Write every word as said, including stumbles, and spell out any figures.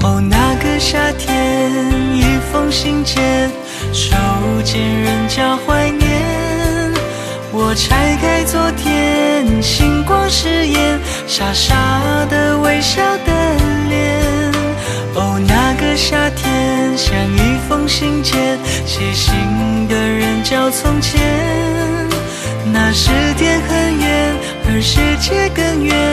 哦，那个夏天，一封信件，手间仍叫怀念。我拆开昨天，星光誓言，傻傻的微笑的脸。哦，那个夏天，像一封信件，写信的人叫从前。那时天很远，而世界更远。